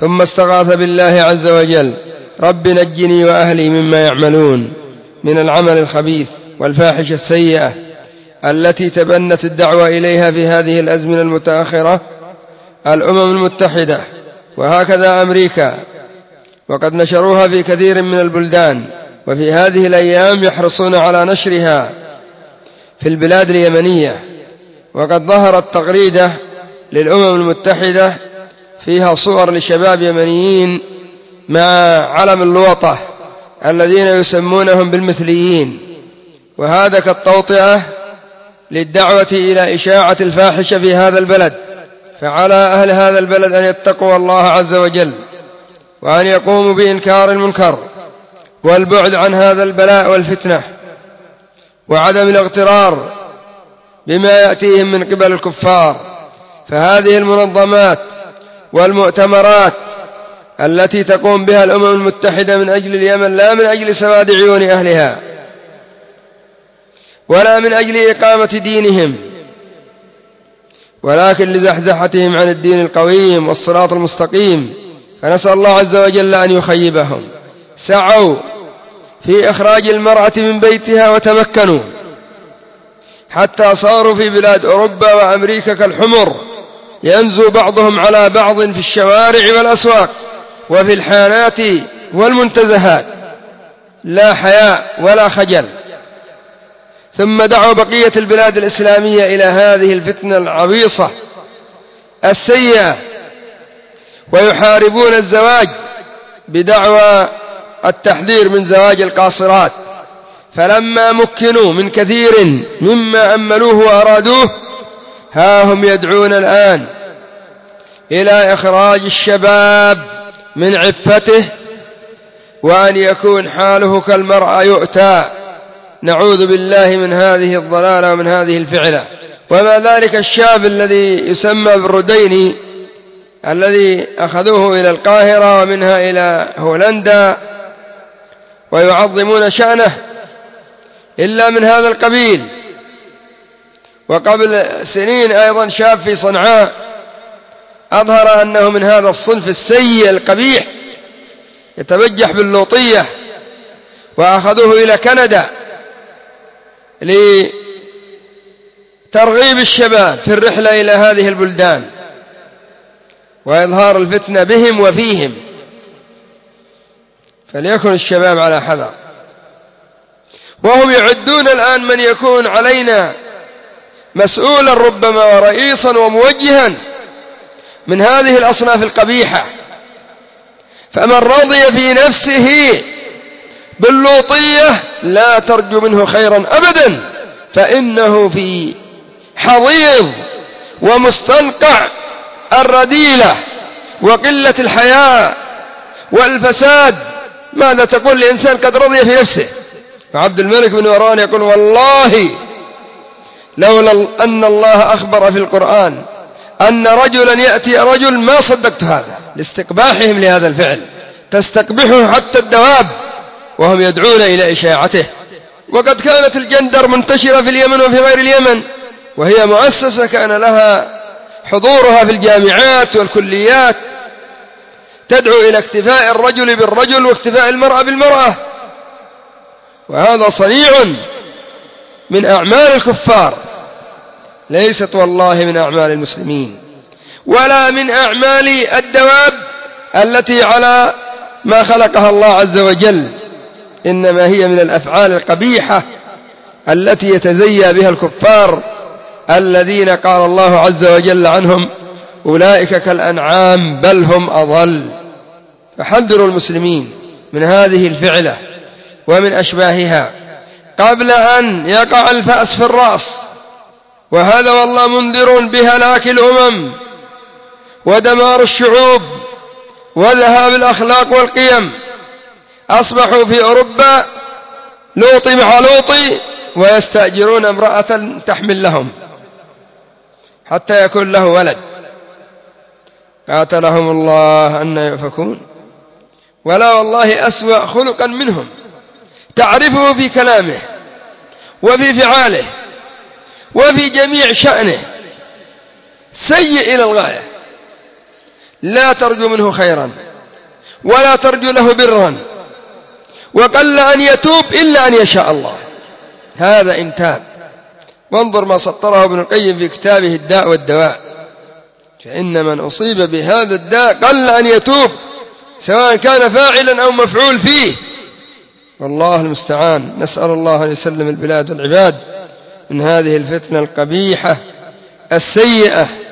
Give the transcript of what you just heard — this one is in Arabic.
ثم استغاث بالله عز وجل: رب نجني وأهلي مما يعملون من العمل الخبيث والفاحشة السيئة التي تبنت الدعوة إليها في هذه الأزمنة المتأخرة الأمم المتحدة، وهكذا أمريكا، وقد نشروها في كثير من البلدان، وفي هذه الأيام يحرصون على نشرها في البلاد اليمنية. وقد ظهرت تغريدة للأمم المتحدة فيها صور لشباب يمنيين مع علم اللوطة الذين يسمونهم بالمثليين، وهذا كالتوطئة للدعوة إلى إشاعة الفاحشة في هذا البلد. فعلى أهل هذا البلد أن يتقوا الله عز وجل، وأن يقوموا بإنكار المنكر والبعد عن هذا البلاء والفتنة، وعدم الاغترار بما يأتيهم من قبل الكفار. فهذه المنظمات والمؤتمرات التي تقوم بها الأمم المتحدة من أجل اليمن لا من أجل سواد عيون أهلها ولا من أجل إقامة دينهم، ولكن لزحزحتهم عن الدين القويم والصراط المستقيم. فنسأل الله عز وجل أن يخيبهم. سعوا في إخراج المرأة من بيتها وتمكنوا حتى صاروا في بلاد أوروبا وأمريكا كالحمر، ينزو بعضهم على بعض في الشوارع والأسواق وفي الحانات والمنتزهات، لا حياء ولا خجل. ثم دعوا بقية البلاد الإسلامية إلى هذه الفتنة العويصة السيئة، ويحاربون الزواج بدعوى التحذير من زواج القاصرات. فلما مكنوا من كثير مما أملوه وأرادوه، ها هم يدعون الآن إلى إخراج الشباب من عفته، وأن يكون حاله كالمرأة يؤتى. نعوذ بالله من هذه الضلالة ومن هذه الفعلة. وما ذلك الشاب الذي يسمى بالرديني الذي أخذوه إلى القاهرة ومنها إلى هولندا ويعظمون شأنه إلا من هذا القبيل. وقبل سنين أيضا شاب في صنعاء أظهر أنه من هذا الصنف السيء القبيح يتبجح باللوطية، وأخذوه إلى كندا لترغيب الشباب في الرحلة إلى هذه البلدان وإظهار الفتنة بهم وفيهم. فليكن الشباب على حذر. وهم يعدون الآن من يكون علينا مسؤولا ربما ورئيسا وموجها من هذه الأصناف القبيحة. فمن رضي في نفسه باللوطية لا ترجو منه خيرا أبدا، فإنه في حضيض ومستنقع الرذيلة وقلة الحياء والفساد. ماذا تقول لإنسان قد رضي في نفسه؟ وعبد الملك بن مروان يقول: والله لولا أن الله أخبر في القرآن أن رجلا يأتي رجل ما صدقت هذا، لاستقباحهم لهذا الفعل. تستقبحه حتى الدواب وهم يدعون إلى إشاعته. وقد كانت الجندر منتشرة في اليمن وفي غير اليمن، وهي مؤسسة كان لها حضورها في الجامعات والكليات، تدعو إلى اكتفاء الرجل بالرجل واكتفاء المرأة بالمرأة. وهذا صنيع من أعمال الكفار، ليست والله من أعمال المسلمين ولا من أعمال الدواب التي على ما خلقها الله عز وجل، إنما هي من الأفعال القبيحة التي يتزيى بها الكفار الذين قال الله عز وجل عنهم: أولئك كالأنعام بل هم أضل. فحذروا المسلمين من هذه الفعلة ومن أشباهها قبل أن يقع الفأس في الرأس. وهذا والله منذر بهلاك الأمم ودمار الشعوب وذهاب الأخلاق والقيم. أصبحوا في أوروبا لوطي مع لوطي، ويستأجرون امرأة تحمل لهم حتى يكون له ولد. قاتلهم الله أن يؤفكون. ولا والله أسوأ خلقا منهم، تعرفه في كلامه وفي فعاله وفي جميع شأنه، سيء إلى الغاية. لا ترجو منه خيرا ولا ترجو له برا، وقل أن يتوب إلا أن يشاء الله، هذا إن تاب. وانظر ما سطره ابن القيم في كتابه الداء والدواء، فإن من أصيب بهذا الداء قل أن يتوب، سواء كان فاعلا أو مفعول فيه، والله المستعان. نسأل الله أن يسلم البلاد والعباد من هذه الفتنة القبيحة السيئة.